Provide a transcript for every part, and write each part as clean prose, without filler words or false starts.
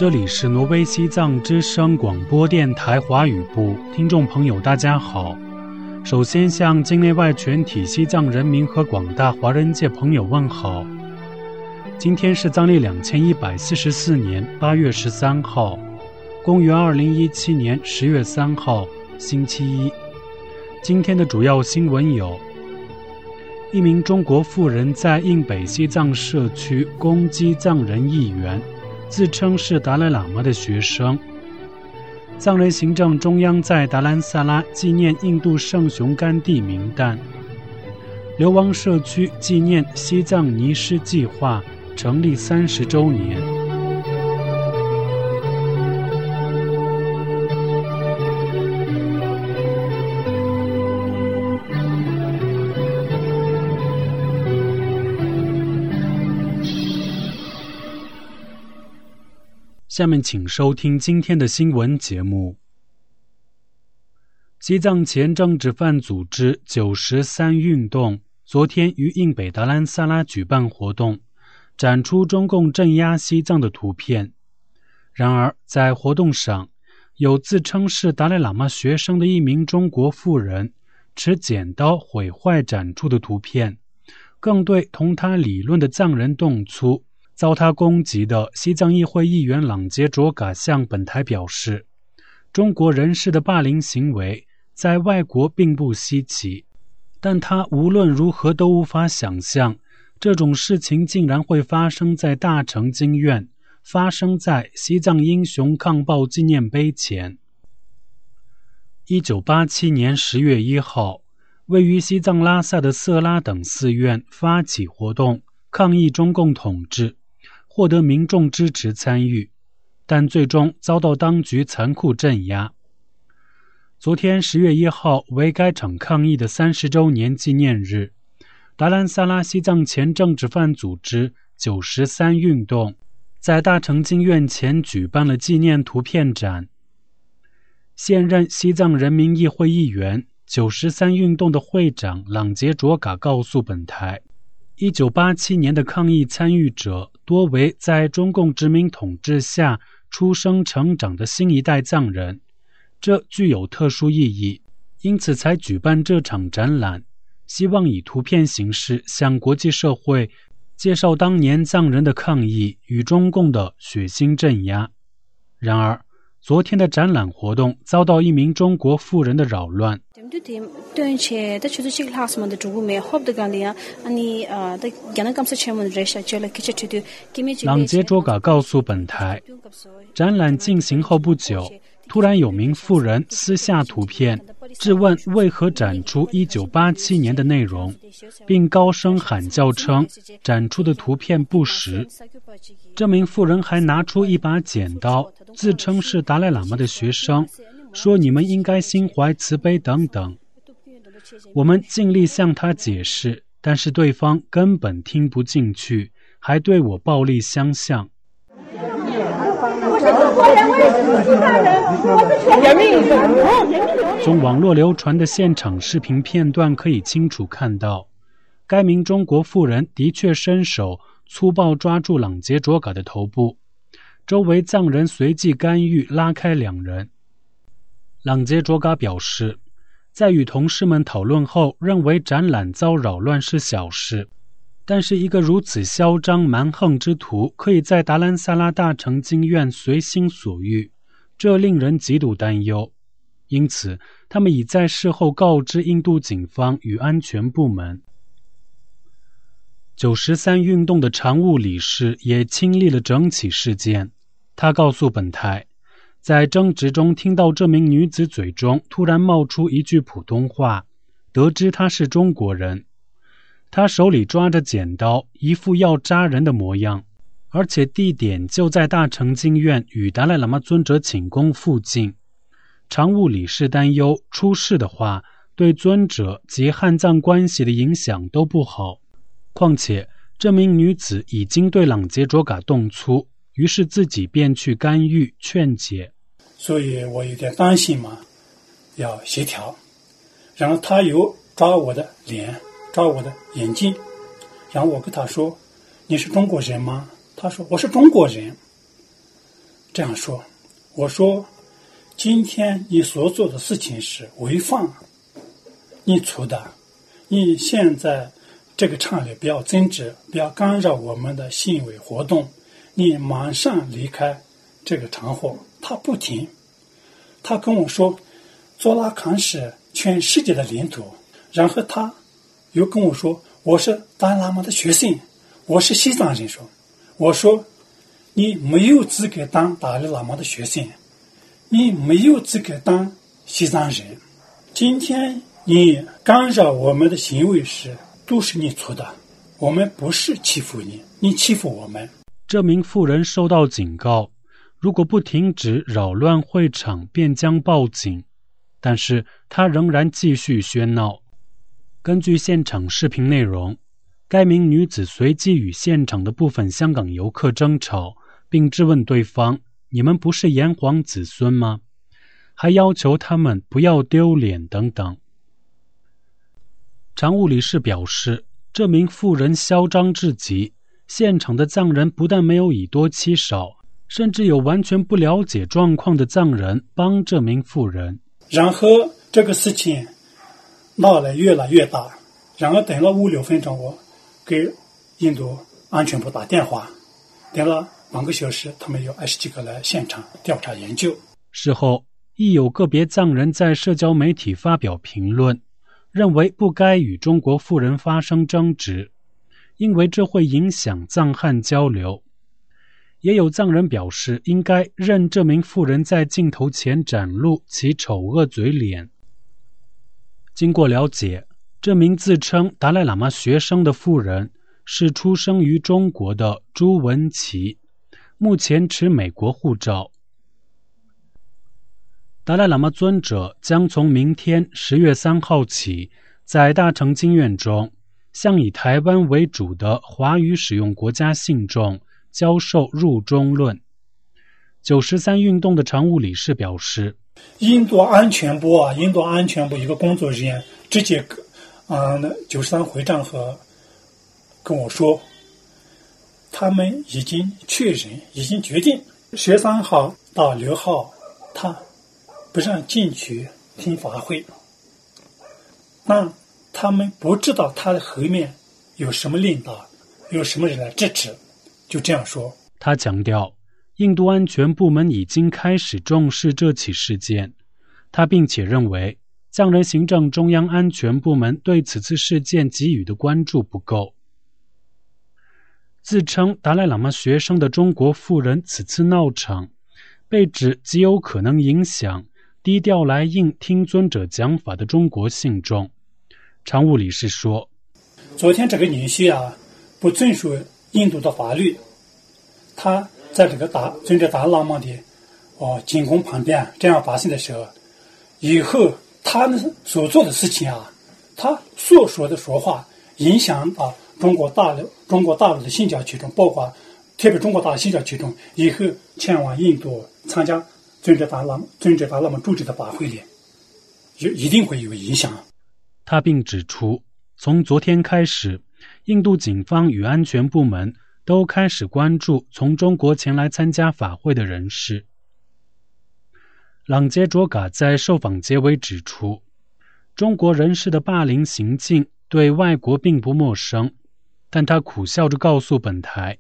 这里是挪威西藏之声广播电台华语部，听众朋友大家好。首先向境内外全体西藏人民和广大华人界朋友问好。今天是藏历2144年8月13号，公元2017年10月3号，星期一。今天的主要新闻有：一名中国妇人在印北西藏社区攻击藏人议员，自称是达赖喇嘛的学生；藏人行政中央在达兰萨拉纪念印度圣雄甘地名单；流亡社区纪念西藏尼施计划成立30周年。下面请收听今天的新闻节目。西藏前政治犯组织93运动昨天于印北达兰萨拉举办活动，展出中共镇压西藏的图片。然而在活动上，有自称是达赖喇嘛学生的一名中国妇人持剪刀毁坏展出的图片，更对同他理论的藏人动粗。遭他攻击的西藏议会议员朗杰卓嘎向本台表示，中国人士的霸凌行为在外国并不稀奇，但他无论如何都无法想象这种事情竟然会发生在大成经院，发生在西藏英雄抗暴纪念碑前。1987年10月1号，位于西藏拉萨的色拉等寺院发起活动，抗议中共统治，获得民众支持参与，但最终遭到当局残酷镇压。昨天10月1号为该场抗议的30周年纪念日，达兰萨拉西藏前政治犯组织93运动在大成经院前举办了纪念图片展。现任西藏人民议会议员93运动的会长朗杰卓嘎告诉本台，1987年的抗议参与者多为在中共殖民统治下出生成长的新一代藏人，这具有特殊意义，因此才举办这场展览，希望以图片形式向国际社会介绍当年藏人的抗议与中共的血腥镇压。然而昨天的展览活动遭到一名中国妇人的扰乱。朗杰卓嘎告诉本台，展览进行后不久，突然有名妇人撕下图片，质问为何展出1987年的内容，并高声喊叫称展出的图片不实。这名妇人还拿出一把剪刀，自称是达赖喇嘛的学生，说你们应该心怀慈悲等等。我们尽力向他解释，但是对方根本听不进去，还对我暴力相向。从网络流传的现场视频片段可以清楚看到，该名中国妇人的确伸手粗暴抓住朗杰卓嘎的头部，周围藏人随即干预拉开两人。朗杰卓嘎表示，在与同事们讨论后，认为展览遭扰乱是小事，但是一个如此嚣张蛮横之徒可以在达兰萨拉大成经院随心所欲，这令人极度担忧。因此他们已在事后告知印度警方与安全部门。93运动的常务理事也亲历了整起事件，他告诉本台，在争执中听到这名女子嘴中突然冒出一句普通话，得知她是中国人。她手里抓着剪刀，一副要扎人的模样，而且地点就在大成经院与达赖喇嘛尊者寝宫附近。常务理事担忧出事的话，对尊者及汉藏关系的影响都不好。况且这名女子已经对朗杰卓嘎动粗，于是自己便去干预劝解。 所以我有点担心嘛，要协调。然后他又抓我的脸，抓我的眼睛，然后我跟他说，你是中国人吗？他说我是中国人。 这样说，我说今天你所做的事情是违反你出的，你现在这个场里不要争执，不要干扰我们的行为活动，你马上离开这个场合。他不听，他跟我说佐拉康是全世界的领土，然后他又跟我说我是达赖喇嘛的学生，我是西藏人。我说你没有资格当达赖喇嘛的学生，你没有资格当西藏人。今天你干扰我们的行为都是你错的，我们不是欺负你，你欺负我们。 这名妇人受到警告，如果不停止扰乱会场便将报警，但是她仍然继续喧闹。根据现场视频内容，该名女子随即与现场的部分香港游客争吵，并质问对方：你们不是炎黄子孙吗？还要求他们不要丢脸等等。常务理事表示，这名妇人嚣张至极，现场的藏人不但没有以多欺少，甚至有完全不了解状况的藏人帮这名妇人。 然后这个事情闹得越来越大，然后等了5-6分钟，我给印度安全部打电话，等了半个小时，他们有20几个来现场调查研究。 事后，亦有个别藏人在社交媒体发表评论，认为不该与中国妇人发生争执，因为这会影响藏汉交流。也有藏人表示，应该任这名妇人在镜头前展露其丑恶嘴脸。经过了解，这名自称达赖喇嘛学生的妇人是出生于中国的朱文琪，目前持美国护照。达赖喇嘛尊者将从明天10月3号起，在大乘经院中向以台湾为主的华语使用国家信众教授入中论。913运动的常务理事表示， 印度安全部一个工作人员直接913会长和跟我说，他们已经确认，已经决定13号到6号他不让进去听法会，但他们不知道他的后面有什么领导，有什么人来支持，就这样说。 他强调，印度安全部门已经开始重视这起事件，他并且认为藏人行政中央安全部门对此次事件给予的关注不够。自称达赖喇嘛学生的中国妇人此次闹场，被指极有可能影响低调来应听尊者讲法的中国信众。常务理事说， 昨天这个女婿不遵守印度的法律，他在这个尊者达赖喇嘛的进攻旁边这样发生的时候，以后他所做的事情他所说的说话影响到中国大陆的信教群众，包括特别中国大陆信教群众以后前往印度参加尊者达赖喇嘛主持的法会里，一定会有影响。 他并指出，从昨天开始，印度警方与安全部门都开始关注从中国前来参加法会的人士。朗杰卓嘎在受访结尾指出，中国人士的霸凌行径对外国并不陌生，但他苦笑着告诉本台，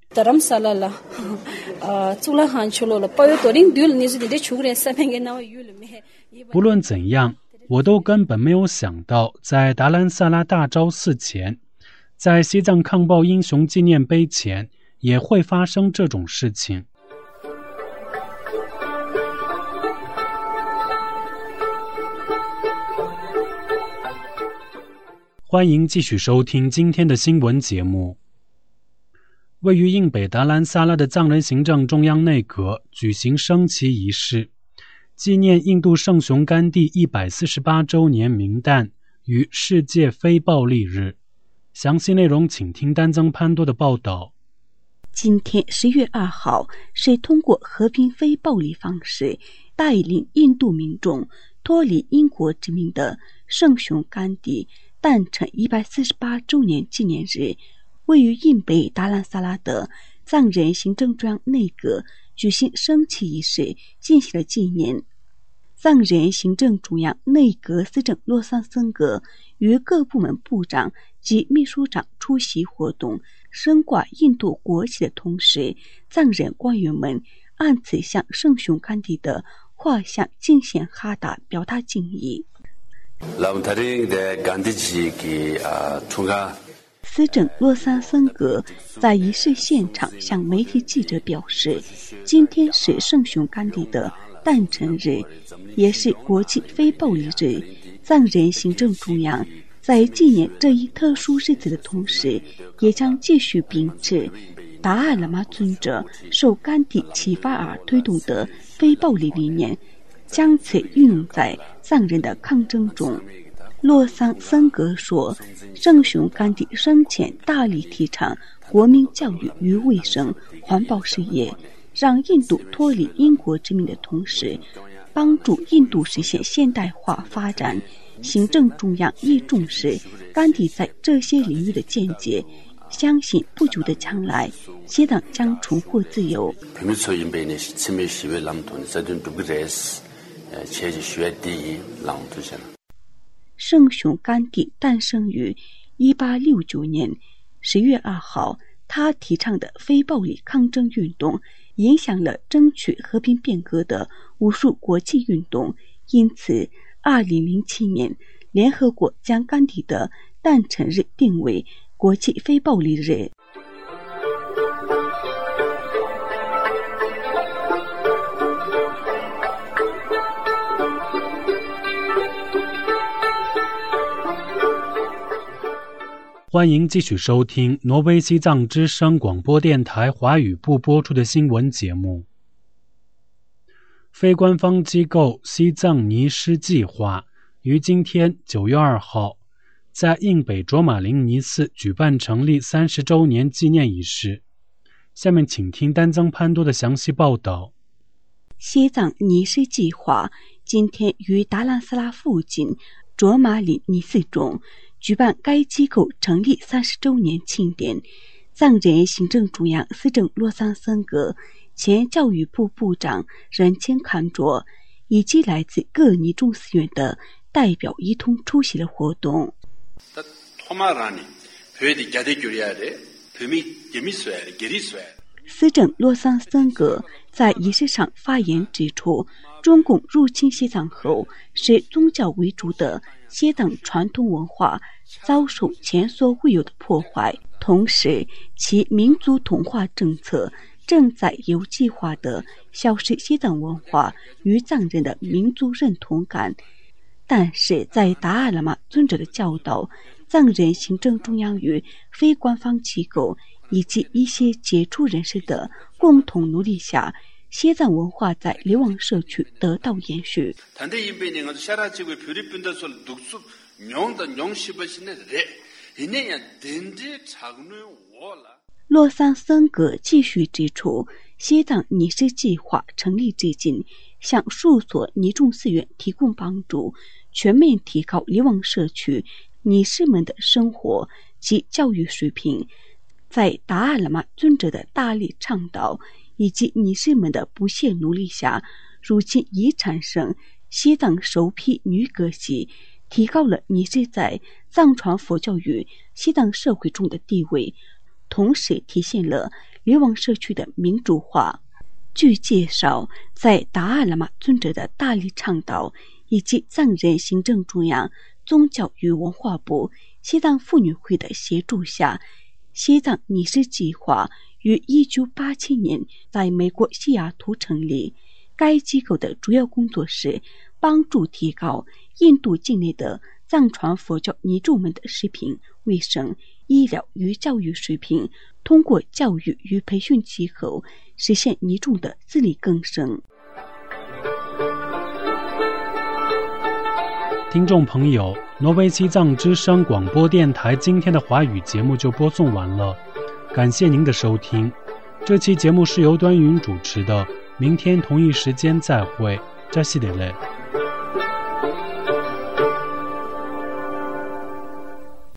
不论怎样，我都根本没有想到在达兰萨拉大昭寺前，在西藏抗暴英雄纪念碑前也会发生这种事情。欢迎继续收听今天的新闻节目。位于印北达兰萨拉的藏人行政中央内阁举行升旗仪式，纪念印度圣雄甘地148周年冥诞与世界非暴力日。详细内容请听丹增潘多的报道。 今天10月2号是通过和平非暴力方式带领印度民众脱离英国殖民的圣雄甘地诞辰148周年纪念日，位于印北达兰萨拉的藏人行政中央内阁举行升旗仪式进行了纪念。藏人行政中央内阁司长洛桑森格与各部门部长及秘书长出席活动，升挂印度国旗的同时，藏人官员们按此向圣雄甘地的画像敬献哈达表达敬意。司政洛桑森格在仪式现场向媒体记者表示，今天是圣雄甘地的诞辰日，也是国际非暴力日。藏人行政中央在纪念这一特殊日子的同时，也将继续秉持达赖喇嘛尊者受甘地启发而推动的非暴力理念，将此运用在藏人的抗争中。洛桑森格说，圣雄甘地生前大力提倡国民教育与卫生环保事业，让印度脱离英国殖民的同时，帮助印度实现现代化发展。行政中央亦重视甘地在这些领域的见解，相信不久的将来，西藏将重获自由。圣雄甘地诞生于1869年10月2号，他提倡的非暴力抗争运动影响了争取和平变革的无数国际运动，因此2007年联合国将甘地的诞辰日定为国际非暴力日。 欢迎继续收听挪威西藏之声广播电台华语部播出的新闻节目。非官方机构西藏尼施计划于今天9月2号在印北卓玛林尼寺举办成立30周年纪念仪式。下面请听丹增潘多的详细报道。 西藏尼施计划今天于达兰斯拉附近卓玛林尼寺中举办该机构成立30周年庆典。藏人行政中央司政洛桑森格、前教育部部长仁谦堪卓以及来自各尼众寺院的代表一同出席了活动。司政洛桑森格在仪式上发言指出，中共入侵西藏后，使宗教为主的西藏传统文化遭受前所未有的破坏，同时其民族同化政策正在有计划地消失西藏文化与藏人的民族认同感。但是在达赖喇嘛尊者的教导、藏人行政中央与非官方机构以及一些杰出人士的共同努力下，西藏文化在流亡社区得到延续。洛桑森格继续指出，西藏尼施计划成立至今，向数所尼众寺院提供帮助，全面提高流亡社区尼施们的生活及教育水平。在达赖喇嘛尊者的大力倡导以及尼施们的不懈努力下，如今已产生西藏首批女歌姬，提高了尼施在藏传佛教与西藏社会中的地位，同时体现了流亡社区的民主化。据介绍，在达赖喇嘛尊者的大力倡导以及藏人行政中央宗教与文化部、西藏妇女会的协助下，西藏尼施计划于1987年在美国西雅图成立。该机构的主要工作是帮助提高印度境内的藏传佛教尼众们的食品、卫生、医疗与教育水平，通过教育与培训机构实现尼众的自力更生。 听众朋友，挪威西藏之声广播电台今天的华语节目就播送完了，感谢您的收听。这期节目是由端云主持的，明天同一时间再会，扎西德勒。